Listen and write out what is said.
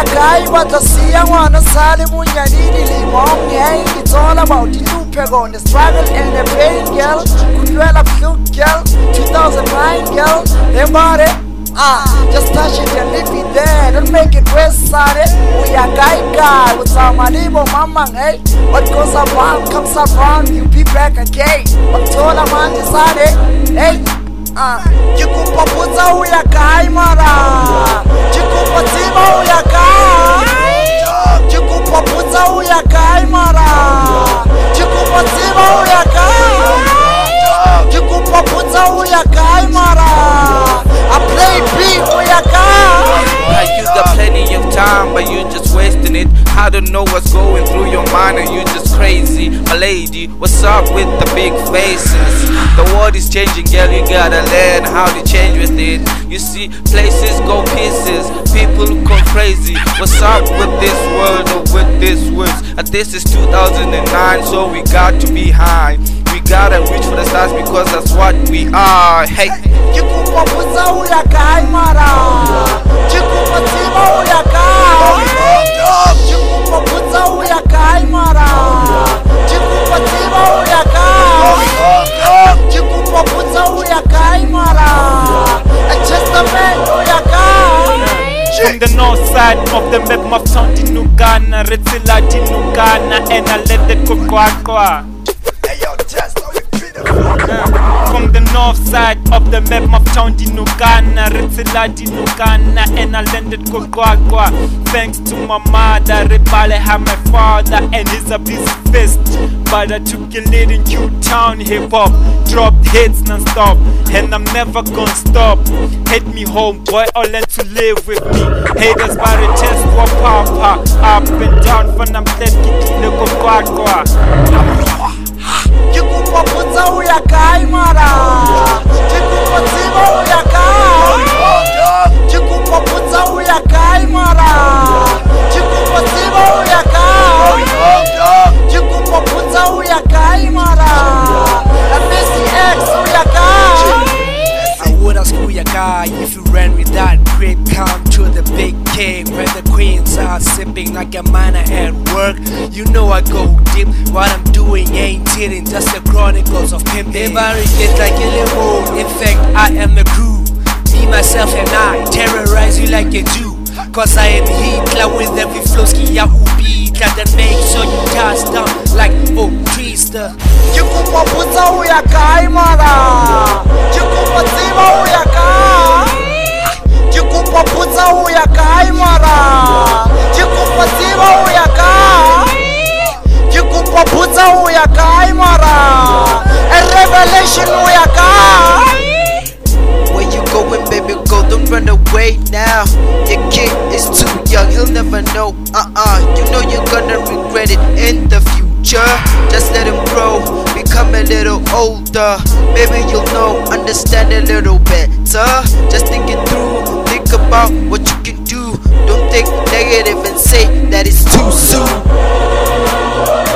ya kae watasiya ngwana sale munyanini limong. Hey, it's all about the Lupego, the struggle and the pain, girl. Kudwela flute, girl. 2009, girl. Hey, body. Just touch it and leave it there. Don't make it rest, sorry. We are guy with some alibo, mama, hey. What goes around comes around. You be back again. What told a man decided, hey. Chikupa puta uya kai mara. Chikupa tima uya kai. Chikupa puta uya kai mara. Chikupa tima uya kai. Chikupa puta uya kai mara. I play beat uya kai. You got plenty of time, but you just wasting it. I don't know what's going through your mind, and you just crazy. My lady, what's up with the big faces? The world is changing, girl, you gotta learn how to change with it. You see, places go pieces, people go crazy. What's up with this world or with this words? This is 2009, so we got to be high. We gotta reach for the stars because that's what we are. Hey, Chikupa puta uya kai mara. Chikupa tima uya kai. Chikupa puta uya kai mara. Chikupa tima uya kai. Chikupa puta uya kai mara. Just a man uya kai. From the north side of the map, Maftown Dinukana, Retsila Dinukana, and I let it go kwa. From the north side of the map, Maftown Dinukana, Retsila Dinukana, and I landed kwa. Thanks to my mother, Rebale had my father, and he's a busy fist. But I took a lead in Q-Town hip-hop, dropped hits non-stop, and I'm never gonna stop. Hate me home, boy, or learn to live with me. Haters by the chest for papa, up and down, from I'm dead, get to kwa. Chikupa puta uya kai mara. Chikupa tima uya kai. Chikupa puta uya kai mara. Chikupa tima uya kai. Chikupa puta uya kai mara. And Missy X uya kai. I would ask uya kai if you ran with that great come to the big king where the queens are sipping like a miner at work. You know I go deep. What I'm doing ain't kidding, just the chronicles of pimping. Everybody gets like a limo. In fact, I am the crew. Me, myself, and I terrorize you like a Jew. Cause I am Hitler with every flowski ya ubi that makes sure you cast down like Trister. Chikupa puta uya kai mara. Chikupa tima uya kai. Chikupa puta uya kai mara. Chikupa tima uya kai. Chikupa puta uya kai mara. A revelation uya kai. Where you going, baby, go, don't run away now. Your kid is too young, he'll never know. You know you're gonna regret it in the future. Just let him grow, become a little older. Maybe you'll know, understand a little better. Just think it through, think about what you can do. Don't think negative and say that it's too soon.